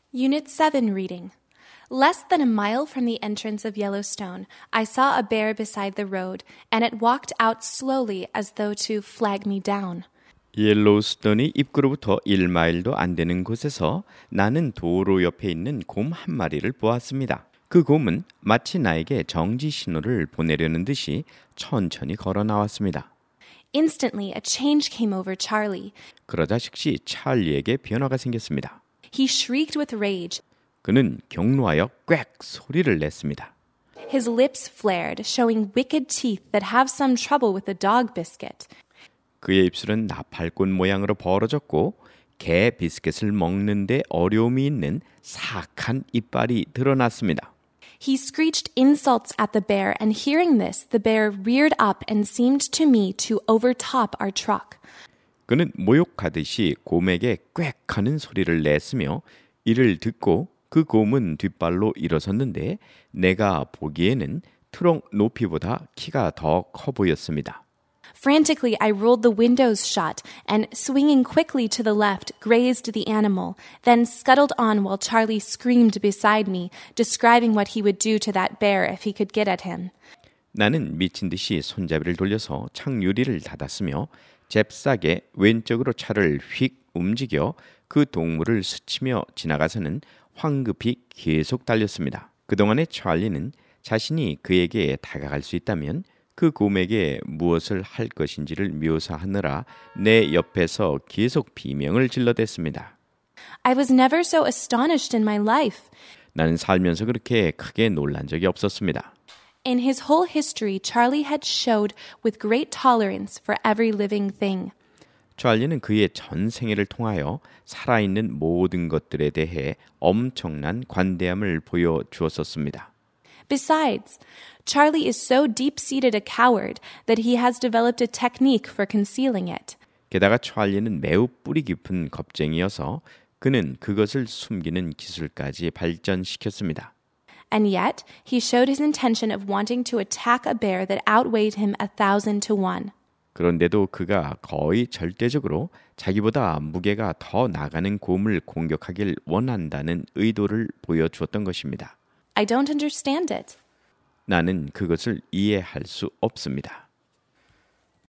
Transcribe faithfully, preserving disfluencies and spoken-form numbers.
Unit seven reading. Less than a mile from the entrance of Yellowstone, I saw a bear beside the road, and it walked out slowly as though to flag me down. 옐로우스톤이 입구로부터 일 마일도 안 되는 곳에서 나는 도로 옆에 있는 곰 한 마리를 보았습니다. 그 곰은 마치 나에게 정지 신호를 보내려는 듯이 천천히 걸어 나왔습니다. Instantly, a change came over Charlie. 그러자 즉시 찰리에게 변화가 생겼습니다. He shrieked with rage. 그는 경로하여 꽥 소리를 냈습니다. His lips flared, showing wicked teeth that have some trouble with the dog biscuit. 그의 입술은 나팔꽃 모양으로 벌어졌고 개 비스켓을 먹는데 어려움이 있는 사악한 이빨이 드러났습니다. He screeched insults at the bear, and hearing this, the bear reared up and seemed to me to overtop our truck. 그는 모욕하듯이 곰에게 꽥 하는 소리를 냈으며 이를 듣고 그 곰은 뒷발로 일어섰는데 내가 보기에는 트럭 높이보다 키가 더 커 보였습니다. Frantically, I rolled the windows shut and, swinging quickly to the left, grazed the animal, then scuttled on while Charlie screamed beside me, describing what he would do to that bear if he could get at him. 나는 미친 듯이 손잡이를 돌려서 창 유리를 닫았으며 잽싸게 왼쪽으로 차를 휙 움직여 그 동물을 스치며 지나가서는 황급히 계속 달렸습니다. 그동안에 찰리는 자신이 그에게 다가갈 수 있다면 그 곰에게 무엇을 할 것인지를 묘사하느라 내 옆에서 계속 비명을 질러댔습니다. I was never so astonished in my life. 나는 살면서 그렇게 크게 놀란 적이 없었습니다. In his whole history, Charlie had showed with great tolerance for every living thing. 찰리는 그의 전 생애를 통하여 살아있는 모든 것들에 대해 엄청난 관대함을 보여주었었습니다. Besides, Charlie is so deep-seated a coward that he has developed a technique for concealing it. 게다가 찰리는 매우 뿌리 깊은 겁쟁이여서 그는 그것을 숨기는 기술까지 발전시켰습니다. And yet, he showed his intention of wanting to attack a bear that outweighed him a thousand to one. 그런데도 그가 거의 절대적으로 자기보다 무게가 더 나가는 곰을 공격하길 원한다는 의도를 보여주었던 것입니다. I don't understand it. 나는 그것을 이해할 수 없습니다.